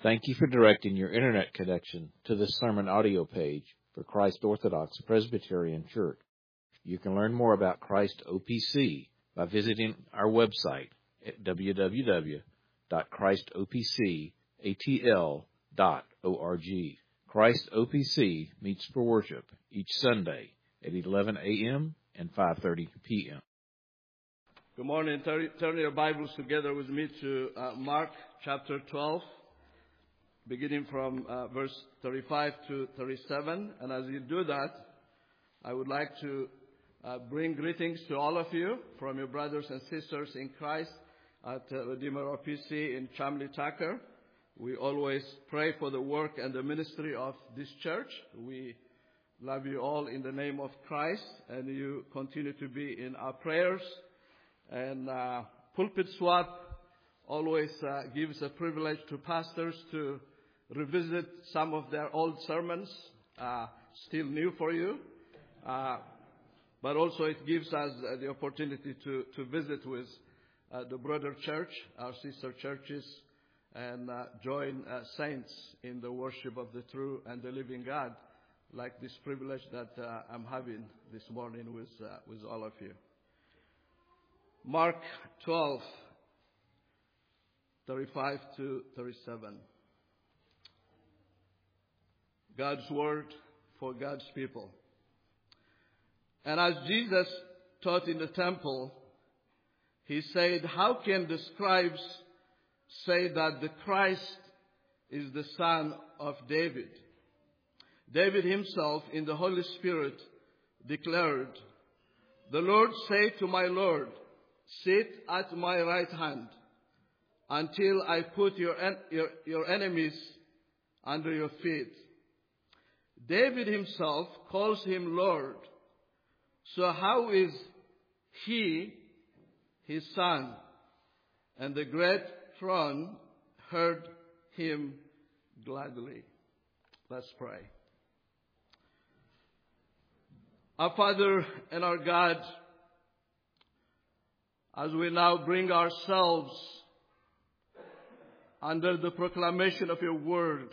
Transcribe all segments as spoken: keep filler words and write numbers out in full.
Thank you for directing your internet connection to this sermon audio page for Christ Orthodox Presbyterian Church. You can learn more about Christ O P C by visiting our website at w w w dot christ o p c a t l dot org. Christ O P C meets for worship each Sunday at eleven a.m. and five thirty p.m. Good morning. Turn, turn your Bibles together with me to uh, Mark chapter twelve, beginning from uh, verse thirty-five to thirty-seven. And as you do that, I would like to uh, bring greetings to all of you from your brothers and sisters in Christ at uh, Redeemer O P C in Chamley Tucker. We always pray for the work and the ministry of this church. We love you all in the name of Christ, and you continue to be in our prayers. And uh, Pulpit Swap always uh, gives a privilege to pastors to revisit some of their old sermons, uh, still new for you. Uh, but also it gives us uh, the opportunity to, to visit with uh, the brother church, our sister churches, and uh, join uh, saints in the worship of the true and the living God, like this privilege that uh, I'm having this morning with uh, with all of you. Mark twelve, thirty-five to thirty-seven. God's word for God's people. And as Jesus taught in the temple, he said, "How can the scribes say that the Christ is the son of David? David himself in the Holy Spirit declared, 'The Lord said to my Lord, sit at my right hand until I put your, en- your, your enemies under your feet.' David himself calls him Lord. So how is he his son?" And the great throng heard him gladly. Let's pray. Our Father and our God, as we now bring ourselves under the proclamation of your word,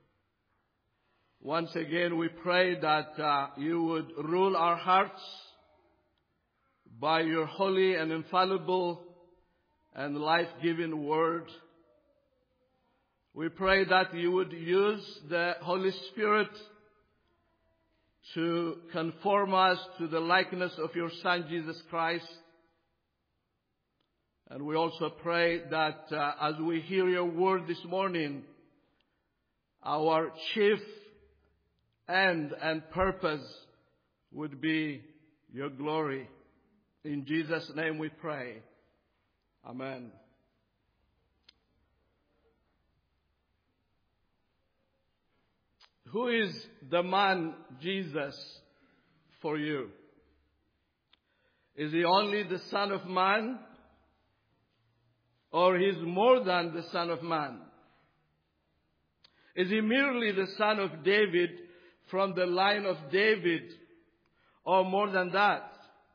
once again we pray that uh, you would rule our hearts by your holy and infallible and life-giving word. We pray that you would use the Holy Spirit to conform us to the likeness of your Son, Jesus Christ. And we also pray that uh, as we hear your word this morning, our chief end and purpose would be your glory. In Jesus' name we pray. Amen. Who is the man Jesus for you? Is he only the Son of Man? Or he is more than the Son of Man? Is he merely the son of David from the line of David? Or more than that?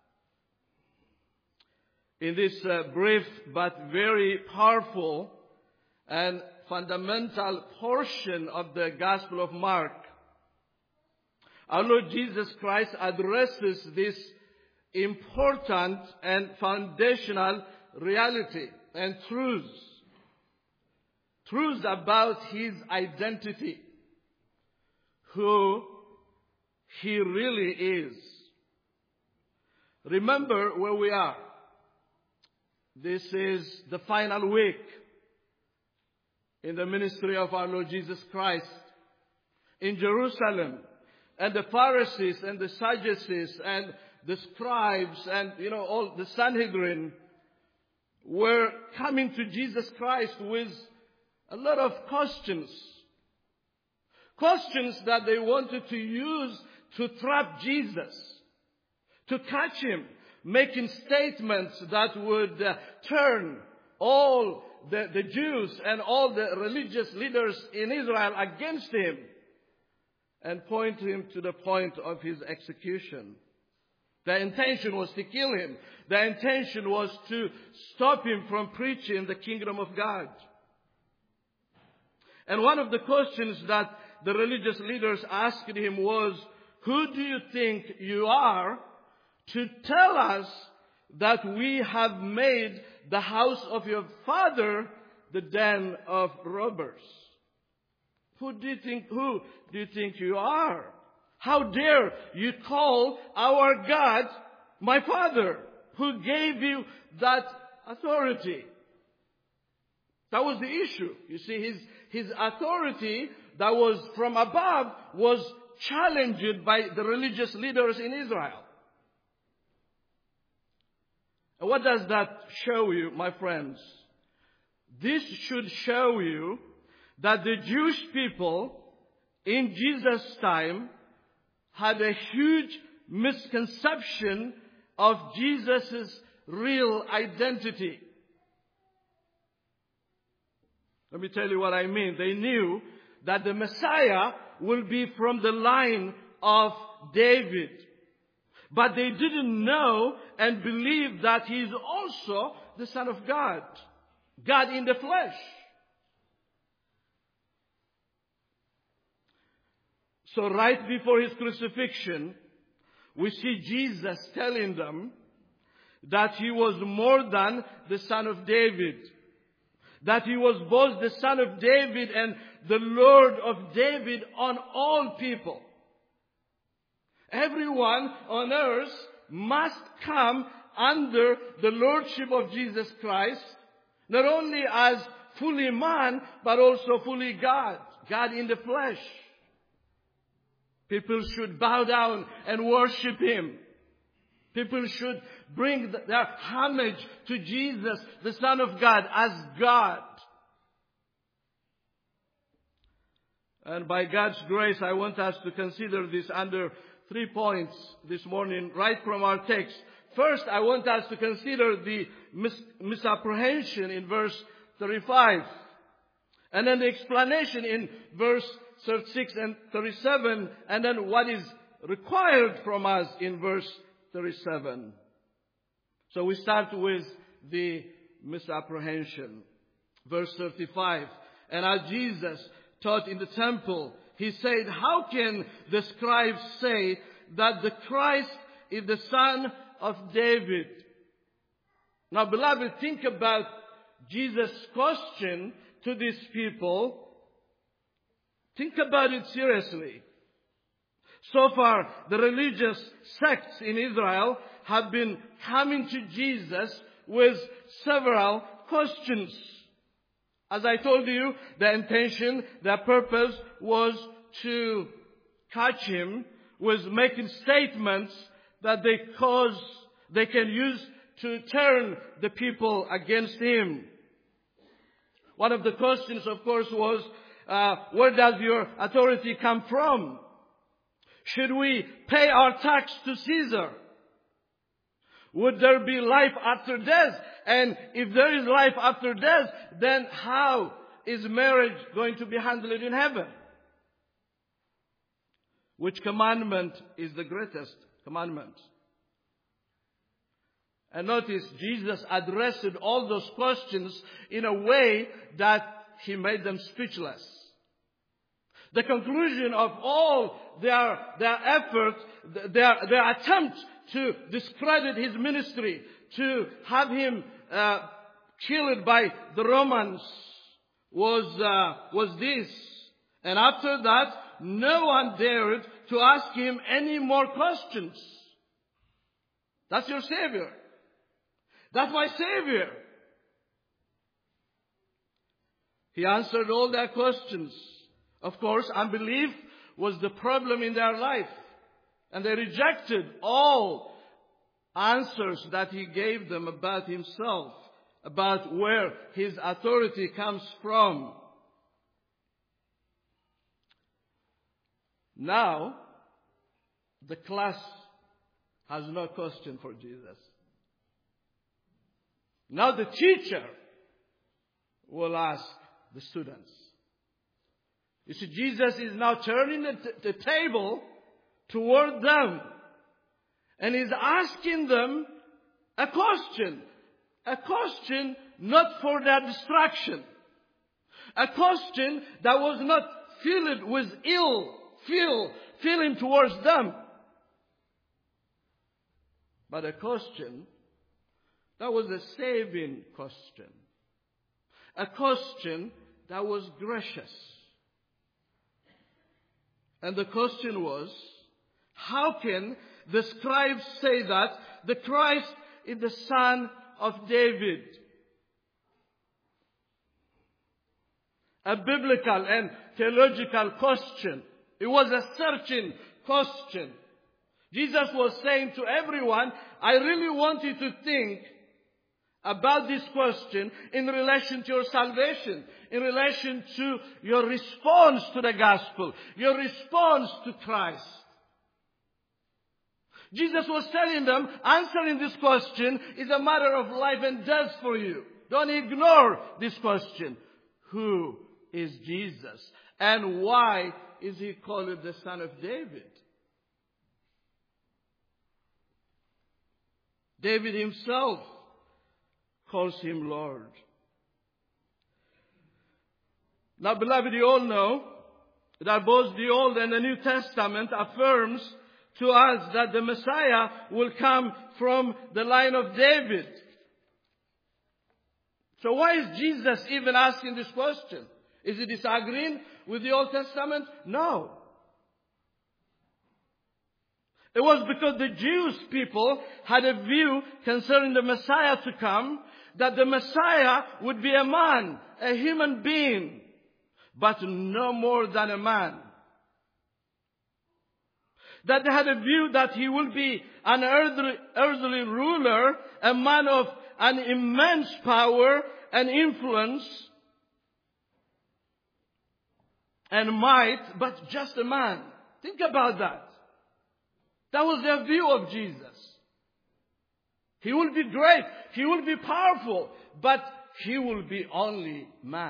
In this uh, brief but very powerful and fundamental portion of the Gospel of Mark, our Lord Jesus Christ addresses this important and foundational reality and truths. Truths about his identity, who he really is. Remember where we are. This is the final week in the ministry of our Lord Jesus Christ in Jerusalem. And the Pharisees and the Sadducees and the scribes and, you know, all the Sanhedrin were coming to Jesus Christ with a lot of questions. Questions that they wanted to use to trap Jesus, to catch him, making statements that would uh, turn all the, the Jews and all the religious leaders in Israel against him and point him to the point of his execution. The intention was to kill him. The intention was to stop him from preaching the kingdom of God. And one of the questions that the religious leaders asked him was, who do you think you are to tell us that we have made the house of your father the den of robbers? Who do you think, who do you think you are? How dare you call our God my Father? Who gave you that authority? That was the issue. You see, his, his authority that was from above was challenged by the religious leaders in Israel. And what does that show you, my friends? This should show you that the Jewish people in Jesus' time had a huge misconception of Jesus' real identity. Let me tell you what I mean. They knew that the Messiah will be from the line of David. But they didn't know and believe that he is also the Son of God. God in the flesh. So right before his crucifixion, we see Jesus telling them that he was more than the Son of David. That he was both the Son of David and the Lord of David on all people. Everyone on earth must come under the Lordship of Jesus Christ, not only as fully man, but also fully God. God in the flesh. People should bow down and worship him. People should bring their homage to Jesus, the Son of God, as God. And by God's grace, I want us to consider this under three points this morning, right from our text. First, I want us to consider the mis- misapprehension in verse thirty-five. And then the explanation in verse thirty-six and thirty-seven. And then what is required from us in verse thirty-seven. So we start with the misapprehension. Verse thirty-five. And as Jesus taught in the temple, he said, how can the scribes say that the Christ is the son of David? Now, beloved, think about Jesus' question to these people. Think about it seriously. So far, the religious sects in Israel have been coming to Jesus with several questions. As I told you, the intention, their purpose was to catch him with making statements that they cause, they can use to turn the people against him. One of the questions, of course, was, uh, where does your authority come from? Should we pay our tax to Caesar? Would there be life after death? And if there is life after death, then how is marriage going to be handled in heaven? Which commandment is the greatest commandment? And notice, Jesus addressed all those questions in a way that he made them speechless. The conclusion of all their, their efforts, their, their attempt to discredit his ministry, to have him uh, killed by the Romans, was uh, was this. And after that, no one dared to ask him any more questions. That's your Savior. That's my Savior. He answered all their questions. Of course, unbelief was the problem in their life. And they rejected all answers that he gave them about himself, about where his authority comes from. Now, the class has no question for Jesus. Now the teacher will ask the students. You see, Jesus is now turning the, t- the table toward them. And he's asking them a question. A question not for their distraction. A question that was not filled with ill feel, feeling towards them. But a question that was a saving question. A question that was gracious. And the question was, how can the scribes say that the Christ is the son of David? A biblical and theological question. It was a searching question. Jesus was saying to everyone, I really want you to think about this question in relation to your salvation, in relation to your response to the gospel, your response to Christ. Jesus was telling them, answering this question is a matter of life and death for you. Don't ignore this question. Who is Jesus? And why is he called the Son of David? David himself calls him Lord. Now, beloved, you all know that both the Old and the New Testament affirms to us that the Messiah will come from the line of David. So why is Jesus even asking this question? Is he disagreeing with the Old Testament? No. It was because the Jewish people had a view concerning the Messiah to come, that the Messiah would be a man, a human being, but no more than a man. That they had a view that he will be an earthly, earthly ruler, a man of an immense power and influence and might, but just a man. Think about that. That was their view of Jesus. He will be great. He will be powerful. But he will be only man.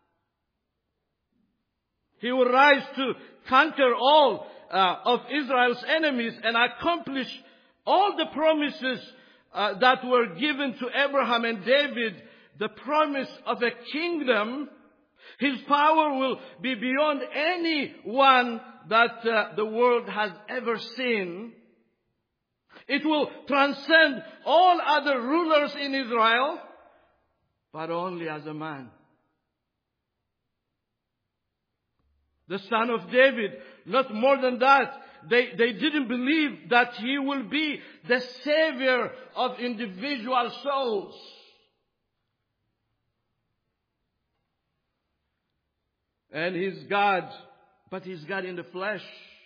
He will rise to conquer all uh, of Israel's enemies and accomplish all the promises uh, that were given to Abraham and David. The promise of a kingdom. His power will be beyond anyone that uh, the world has ever seen. It will transcend all other rulers in Israel, but only as a man. The Son of David, not more than that. They, they didn't believe that he will be the savior of individual souls. And he's God, but he's God in the flesh.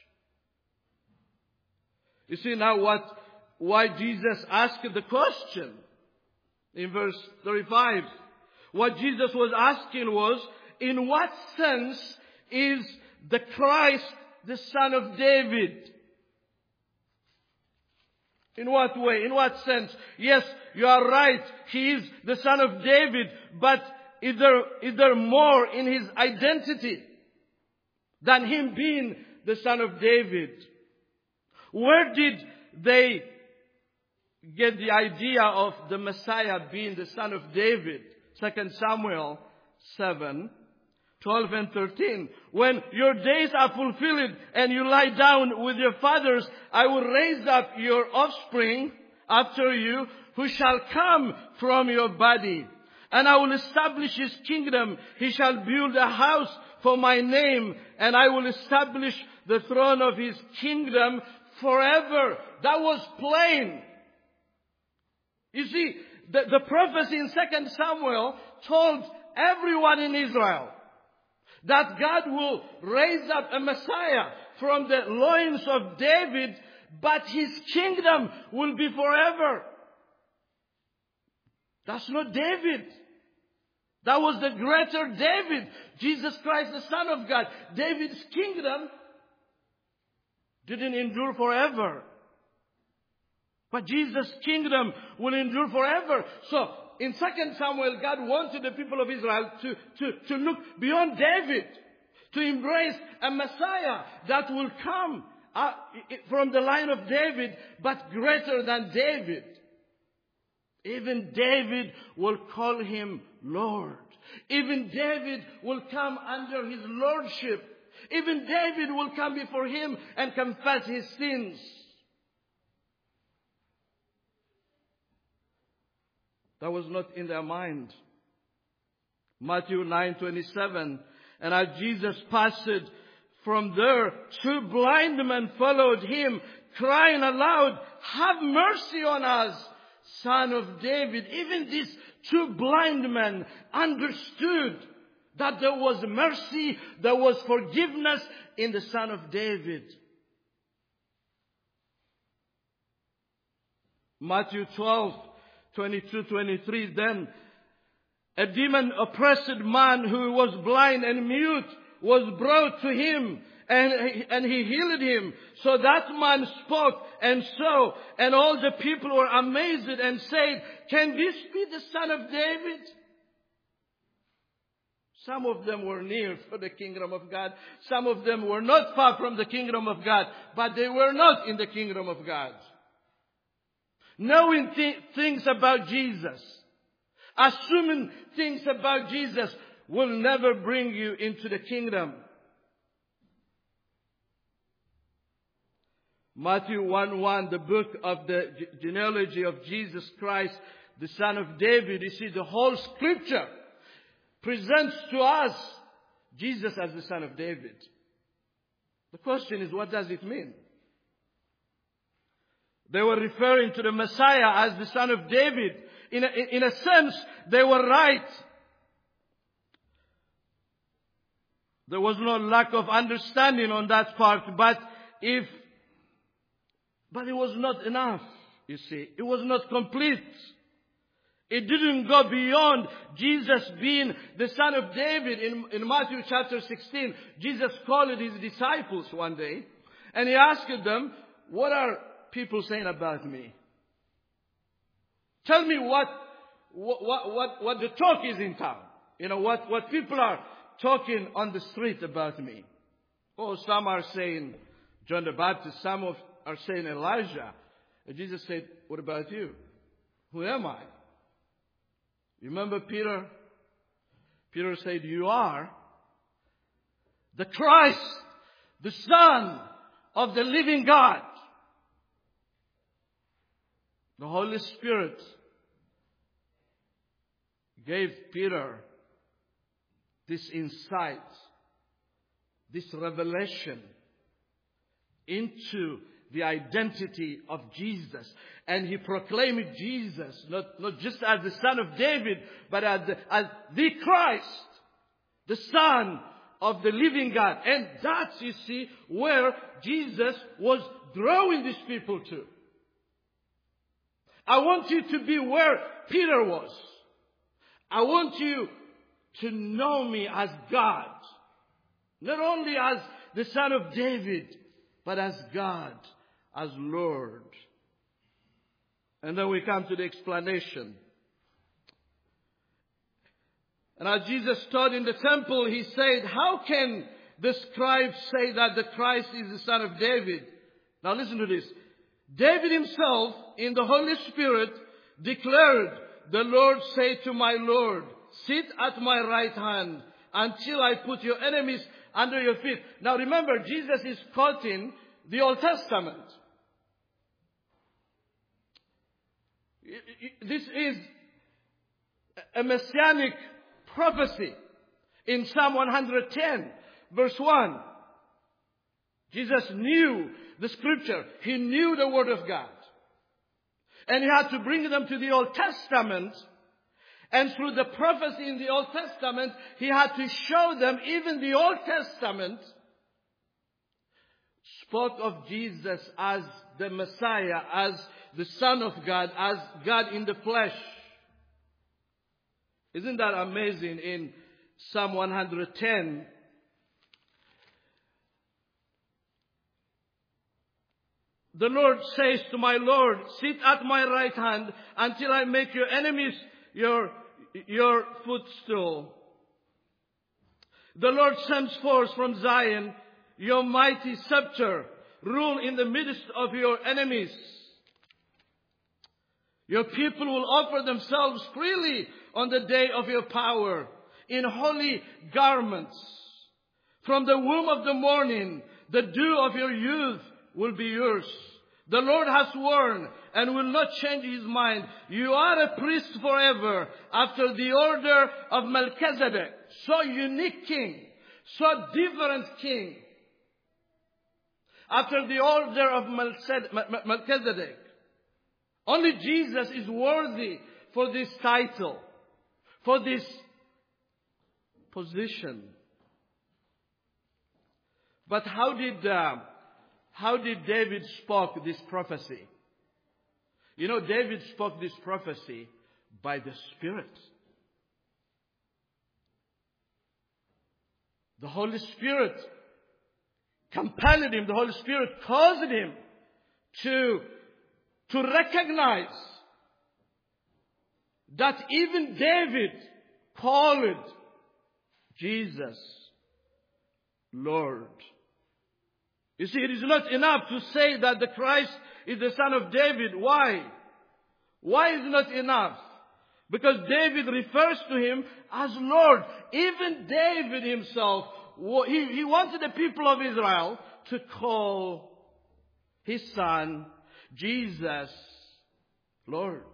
You see now what, why Jesus asked the question in verse thirty-five. What Jesus was asking was, in what sense is the Christ the Son of David? In what way? In what sense? Yes, you are right. He is the Son of David, but Is there, is there more in his identity than him being the Son of David? Where did they get the idea of the Messiah being the Son of David? Second Samuel seven, twelve and thirteen. When your days are fulfilled and you lie down with your fathers, I will raise up your offspring after you, who shall come from your body. And I will establish his kingdom. He shall build a house for my name. And I will establish the throne of his kingdom forever. That was plain. You see, the, the prophecy in Second Samuel told everyone in Israel that God will raise up a Messiah from the loins of David, but his kingdom will be forever. That's not David. That was the greater David. Jesus Christ, the Son of God. David's kingdom didn't endure forever. But Jesus' kingdom will endure forever. So, in Second Samuel, God wanted the people of Israel to, to, to look beyond David. To embrace a Messiah that will come uh, from the line of David, but greater than David. Even David will call him Lord. Even David will come under his lordship. Even David will come before him and confess his sins. That was not in their mind. Matthew nine twenty-seven. And as Jesus passed from there, two blind men followed him, crying aloud, "Have mercy on us, Son of David." Even these two blind men understood that there was mercy, there was forgiveness in the Son of David. Matthew twelve twenty-two to twenty-three. Then a demon-oppressed man who was blind and mute was brought to him, and, and he healed him. So that man spoke and saw, and all the people were amazed and said, "Can this be the Son of David?" Some of them were near for the kingdom of God. Some of them were not far from the kingdom of God, but they were not in the kingdom of God. Knowing th- things about Jesus, assuming things about Jesus will never bring you into the kingdom. Matthew one one, the book of the genealogy of Jesus Christ, the Son of David. You see, the whole scripture presents to us Jesus as the Son of David. The question is, what does it mean? They were referring to the Messiah as the Son of David. In a, in a sense, they were right. There was no lack of understanding on that part, but if, but it was not enough, you see. It was not complete. It didn't go beyond Jesus being the Son of David. In, in Matthew chapter sixteen, Jesus called his disciples one day, and he asked them, "What are people saying about me? Tell me what, what, what, what the talk is in town. You know, what, what people are talking on the street about me." Oh, some are saying John the Baptist. Some of are saying Elijah. And Jesus said, "What about you? Who am I?" You remember Peter? Peter said, "You are the Christ, the Son of the living God." The Holy Spirit gave Peter this insight, this revelation into the identity of Jesus. And he proclaimed Jesus, not, not just as the Son of David, but as the, as the Christ, the Son of the living God. And that's, you see, where Jesus was drawing these people to. I want you to be where Peter was. I want you to know me as God. Not only as the Son of David, but as God, as Lord. And then we come to the explanation. And as Jesus taught in the temple, he said, "How can the scribes say that the Christ is the Son of David?" Now listen to this. David himself, in the Holy Spirit, declared, "The Lord said to my Lord, sit at my right hand until I put your enemies under your feet." Now remember, Jesus is quoting the Old Testament. This is a messianic prophecy in Psalm one hundred ten, verse one. Jesus knew the scripture. He knew the Word of God. And he had to bring them to the Old Testament. And through the prophecy in the Old Testament, he had to show them even the Old Testament spoke of Jesus as the Messiah, as the Son of God, as God in the flesh. Isn't that amazing? In Psalm one hundred ten, the Lord says to my Lord, "Sit at my right hand until I make your enemies your, your footstool." The Lord sends forth from Zion your mighty scepter. Rule in the midst of your enemies. Your people will offer themselves freely on the day of your power. in holy garments. From the womb of the morning, the dew of your youth will be yours. The Lord has sworn and will not change His mind. You are a priest forever after the order of Melchizedek. So unique king. So different king. After the order of Melchizedek. Only Jesus is worthy for this title. For this position. But how did... Uh, How did David spoke this prophecy? You know, David spoke this prophecy by the Spirit. The Holy Spirit compelled him, the Holy Spirit caused him to, to recognize that even David called Jesus Lord. You see, it is not enough to say that the Christ is the son of David. Why? Why is it not enough? Because David refers to him as Lord. Even David himself, he, he wanted the people of Israel to call his son, Jesus, Lord.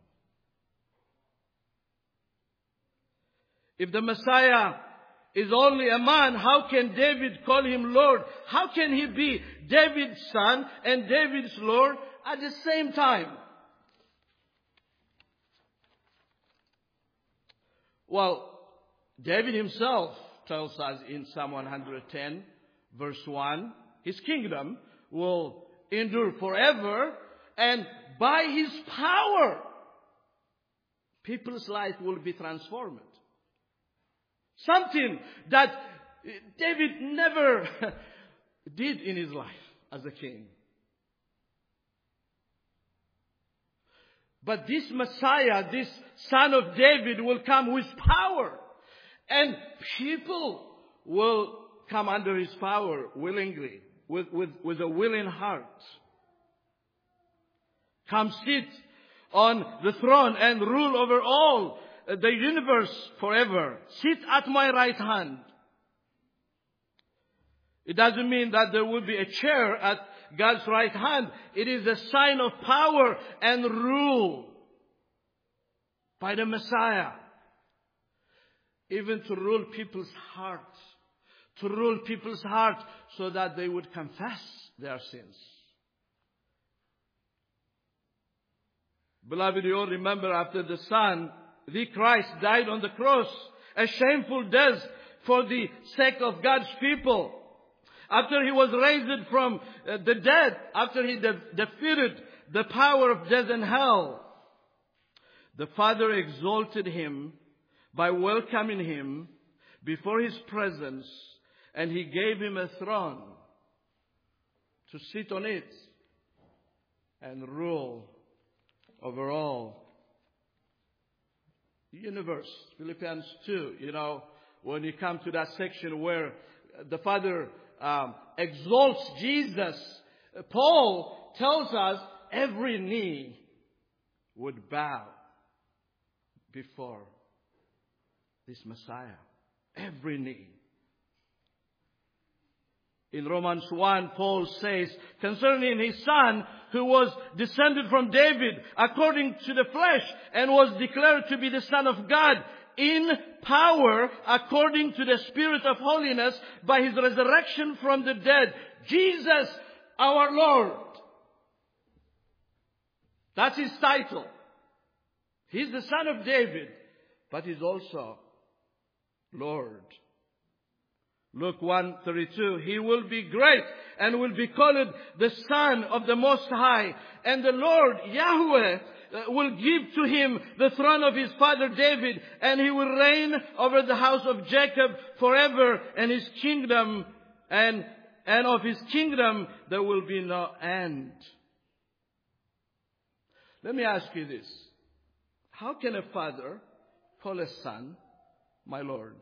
If the Messiah is only a man, how can David call him Lord? How can he be David's son and David's Lord at the same time? Well, David himself tells us in Psalm one hundred ten, verse one, his kingdom will endure forever, and by his power, people's life will be transformed. Something that David never did in his life as a king. But this Messiah, this son of David, will come with power. And people will come under his power willingly, with, with, with a willing heart. Come sit on the throne and rule over all the universe forever. Sit at my right hand. It doesn't mean that there will be a chair at God's right hand. It is a sign of power and rule by the Messiah. Even to rule people's hearts. To rule people's hearts so that they would confess their sins. Beloved, you all remember after the Son, the Christ, died on the cross, a shameful death for the sake of God's people. After He was raised from the dead, after He de- defeated the power of death and hell, the Father exalted Him by welcoming Him before His presence, and He gave Him a throne to sit on it and rule over all the universe. Philippians two, you know, when you come to that section where the Father um, exalts Jesus, Paul tells us every knee would bow before this Messiah. Every knee. In Romans one, Paul says, concerning His Son, who was descended from David according to the flesh, and was declared to be the Son of God in power according to the Spirit of holiness by His resurrection from the dead. Jesus, our Lord. That's His title. He's the Son of David, but He's also Lord. Luke one thirty-two, He will be great and will be called the Son of the Most High. And the Lord, Yahweh, will give to Him the throne of His father David, and He will reign over the house of Jacob forever, and His kingdom, and, and of His kingdom there will be no end. Let me ask you this. How can a father call a son, my Lord?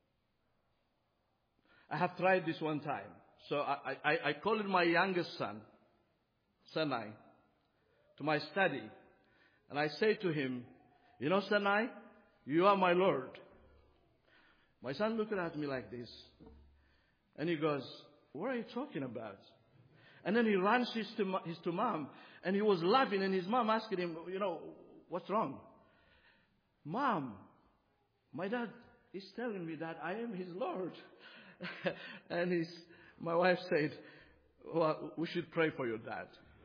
I have tried this one time. So I, I, I called my youngest son, Sanai, to my study. And I say to him, you know, Sanai, you are my Lord. My son looked at me like this. And he goes, what are you talking about? And then he runs his to, his to mom. And he was laughing. And his mom asked him, you know, what's wrong? Mom, my dad is telling me that I am his Lord. And his, my wife said, well, we should pray for your dad.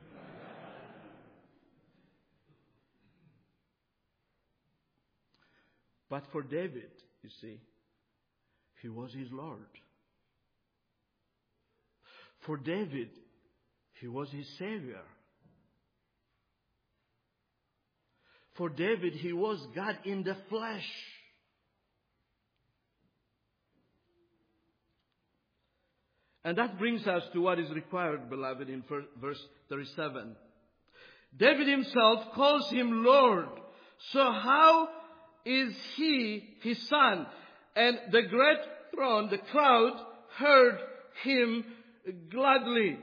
But for David, you see, he was his Lord. For David, he was his Savior. For David, he was God in the flesh. And that brings us to what is required, beloved, in verse thirty-seven. David himself calls him Lord. So how is he his son? And the great throne, the crowd, heard him gladly.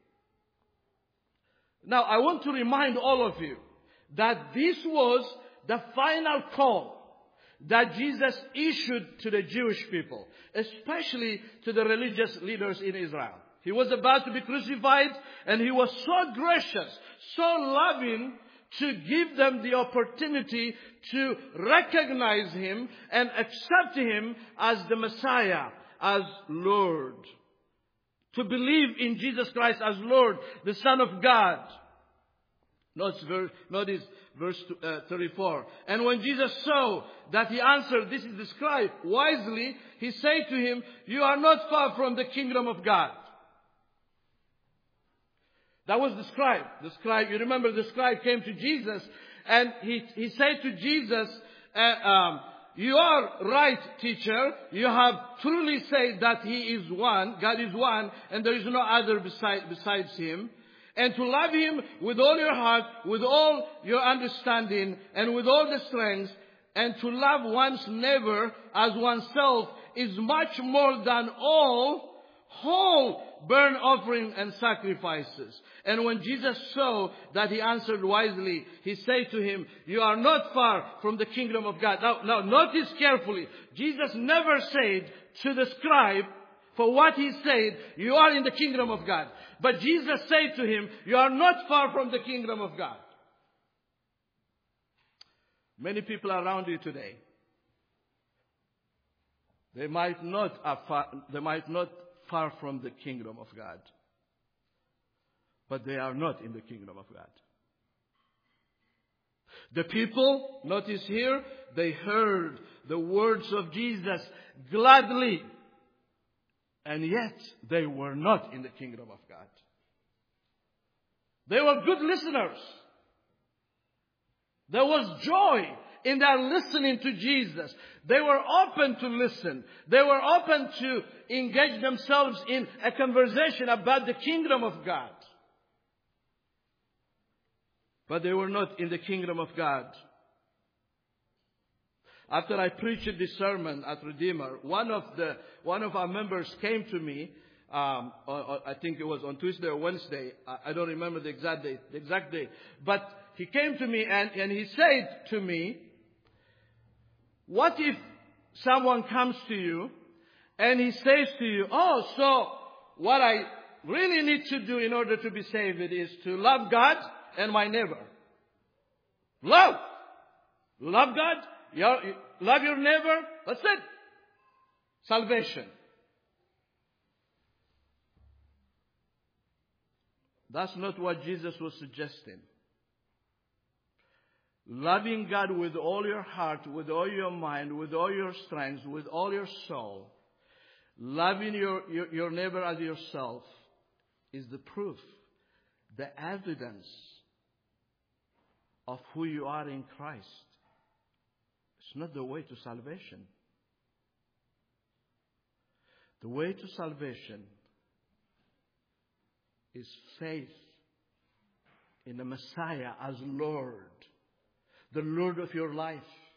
Now, I want to remind all of you that this was the final call that Jesus issued to the Jewish people, especially to the religious leaders in Israel. He was about to be crucified, and he was so gracious, so loving, to give them the opportunity to recognize him and accept him as the Messiah, as Lord. To believe in Jesus Christ as Lord, the Son of God. Notice verse, notice verse uh, thirty-four. And when Jesus saw that he answered, this is the scribe, wisely, he said to him, you are not far from the kingdom of God. That was the scribe. The scribe, you remember the scribe came to Jesus and he, he said to Jesus, uh, um, you are right, teacher. You have truly said that he is one, God is one, and there is no other beside, besides him. And to love him with all your heart, with all your understanding, and with all the strength, and to love one's neighbor as oneself is much more than all whole burnt offering and sacrifices. And when Jesus saw that he answered wisely, he said to him, you are not far from the kingdom of God. Now, now notice carefully. Jesus never said to the scribe, for what he said, you are in the kingdom of God. But Jesus said to him, you are not far from the kingdom of God. Many people around you today, they might not are far, they might not far from the kingdom of God. But they are not in the kingdom of God. The people, notice here, they heard the words of Jesus gladly. And yet, they were not in the kingdom of God. They were good listeners. There was joy in their listening to Jesus. They were open to listen. They were open to engage themselves in a conversation about the kingdom of God. But they were not in the kingdom of God. After I preached this sermon at Redeemer, one of the one of our members came to me. Um, or, or I think it was on Tuesday or Wednesday. I, I don't remember the exact day. The exact day. But he came to me and, and he said to me, "What if someone comes to you and he says to you, oh, so what I really need to do in order to be saved is to love God and my neighbor. Love, love God." Your, love your neighbor. That's it. Salvation. That's not what Jesus was suggesting. Loving God with all your heart, with all your mind, with all your strength, with all your soul. Loving your, your, your neighbor as yourself is the proof, the evidence of who you are in Christ. It's not the way to salvation. The way to salvation is faith in the Messiah as Lord, the Lord of your life.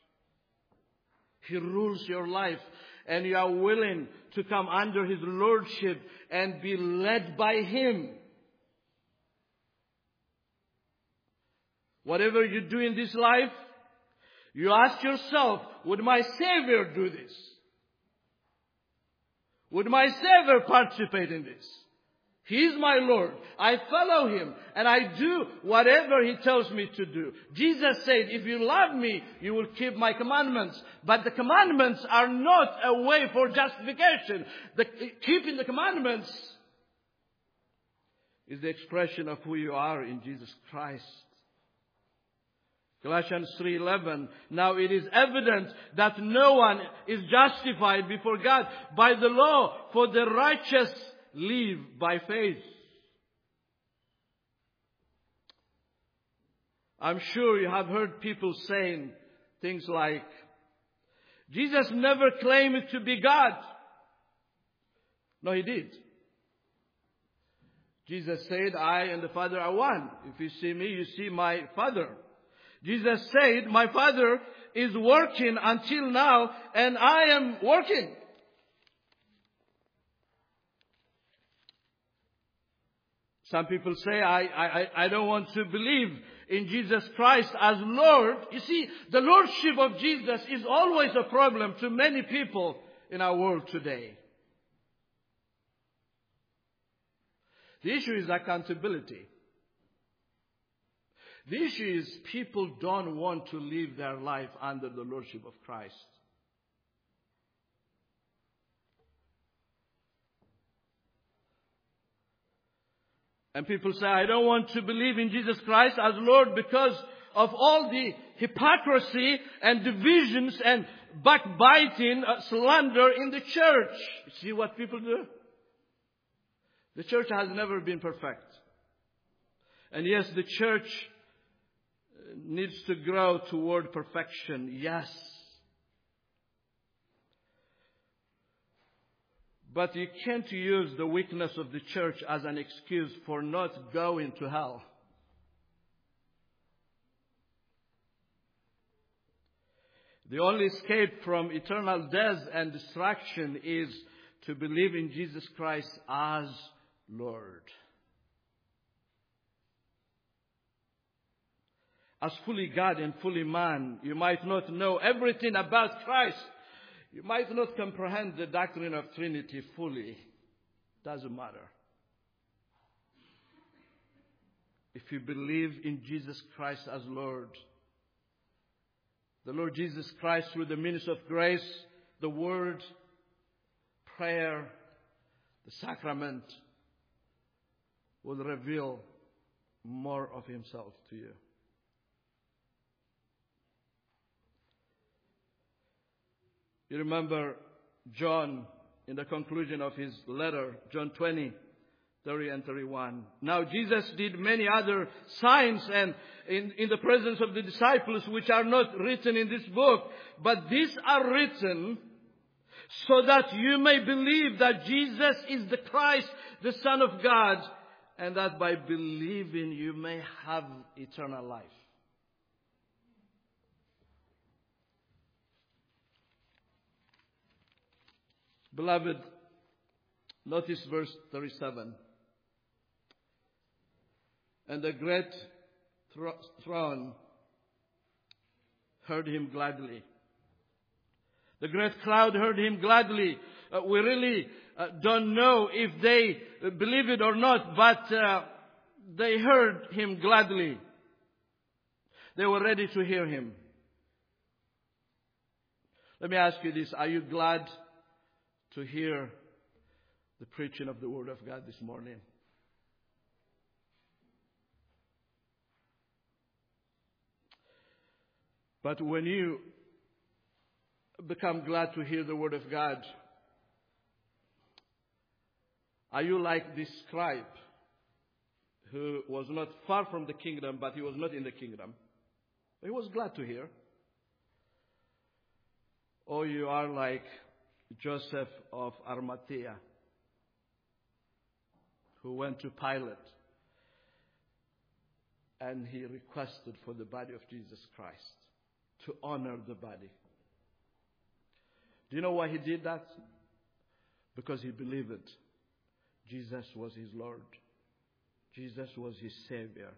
He rules your life, and you are willing to come under His Lordship and be led by Him. Whatever you do in this life, you ask yourself, would my Savior do this? Would my Savior participate in this? He is my Lord. I follow Him and I do whatever He tells me to do. Jesus said, if you love me, you will keep my commandments. But the commandments are not a way for justification. The, keeping the commandments is the expression of who you are in Jesus Christ. Galatians three eleven. Now it is evident that no one is justified before God by the law, for the righteous live by faith. I'm sure you have heard people saying things like, Jesus never claimed to be God. No, He did. Jesus said, I and the Father are one. If you see me, you see my Father. Jesus said, my Father is working until now, and I am working. Some people say, I, I, I don't want to believe in Jesus Christ as Lord. You see, the Lordship of Jesus is always a problem to many people in our world today. The issue is accountability. The issue is people don't want to live their life under the Lordship of Christ. And people say, I don't want to believe in Jesus Christ as Lord because of all the hypocrisy and divisions and backbiting, uh, slander in the church. You see what people do? The church has never been perfect. And yes, the church needs to grow toward perfection. Yes. But you can't use the weakness of the church as an excuse for not going to hell. The only escape from eternal death and destruction is to believe in Jesus Christ as Lord. As fully God and fully man, you might not know everything about Christ. You might not comprehend the doctrine of Trinity fully. Doesn't matter. If you believe in Jesus Christ as Lord, the Lord Jesus Christ, through the means of grace, the Word, prayer, the sacrament, will reveal more of Himself to you. You remember John in the conclusion of his letter, John twenty, thirty and thirty-one. Now Jesus did many other signs and in, in the presence of the disciples which are not written in this book, but these are written so that you may believe that Jesus is the Christ, the Son of God, and that by believing you may have eternal life. Beloved, notice verse thirty-seven. And the great throne heard Him gladly. The great crowd heard Him gladly. Uh, we really uh, don't know if they uh, believe it or not, but uh, they heard Him gladly. They were ready to hear Him. Let me ask you this. Are you glad to hear the preaching of the Word of God this morning? But when you become glad to hear the Word of God, are you like this scribe who was not far from the kingdom, but he was not in the kingdom? He was glad to hear. Or you are like Joseph of Arimathea, who went to Pilate and he requested for the body of Jesus Christ, to honor the body. Do you know why he did that? Because he believed it. Jesus was his Lord. Jesus was his Savior.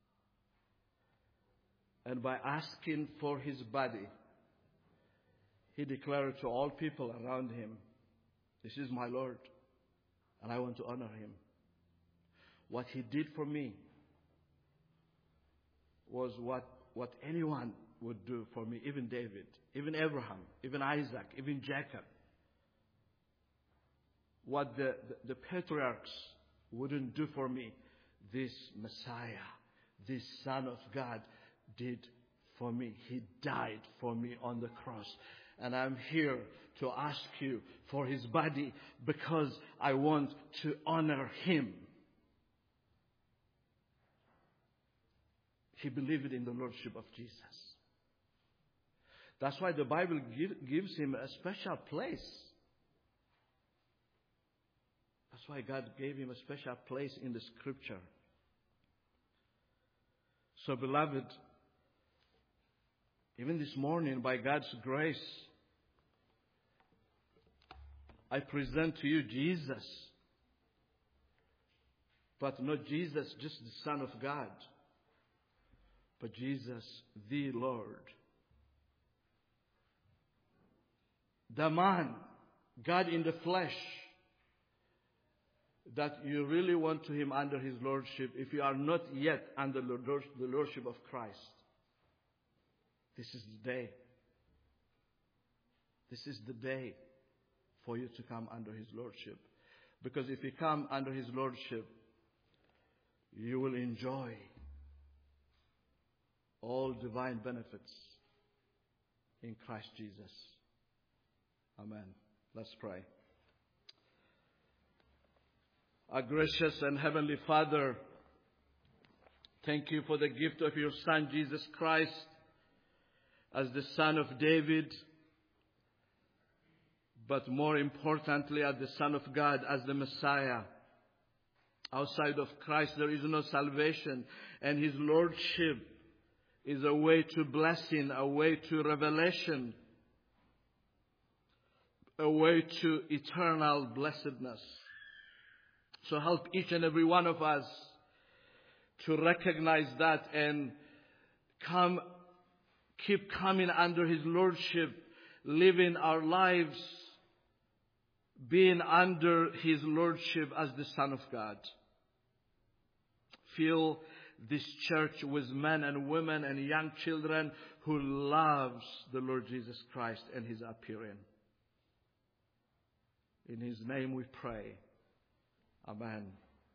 And by asking for his body, he declared to all people around him, "This is my Lord, and I want to honor him." What he did for me was what, what anyone would do for me, even David, even Abraham, even Isaac, even Jacob. What the, the, the patriarchs wouldn't do for me, this Messiah, this Son of God did for me. He died for me on the cross. And I'm here to ask you for his body because I want to honor him. He believed in the Lordship of Jesus. That's why the Bible give, gives him a special place. That's why God gave him a special place in the Scripture. So, beloved, even this morning, by God's grace, I present to you Jesus. But not Jesus, just the Son of God, but Jesus, the Lord. The man, God in the flesh, that you really want to him under his lordship if you are not yet under the lordship of Christ. This is the day. This is the day for you to come under his lordship. Because if you come under his lordship, you will enjoy all divine benefits in Christ Jesus. Amen. Let's pray. Our gracious and heavenly Father, thank you for the gift of your Son, Jesus Christ, as the Son of David, but more importantly, as the Son of God, as the Messiah. Outside of Christ, there is no salvation, and his lordship is a way to blessing, a way to revelation, a way to eternal blessedness. So help each and every one of us to recognize that and come, keep coming under his lordship, living our lives being under his lordship as the Son of God. Fill this church with men and women and young children who loves the Lord Jesus Christ and his appearing. In his name we pray. Amen.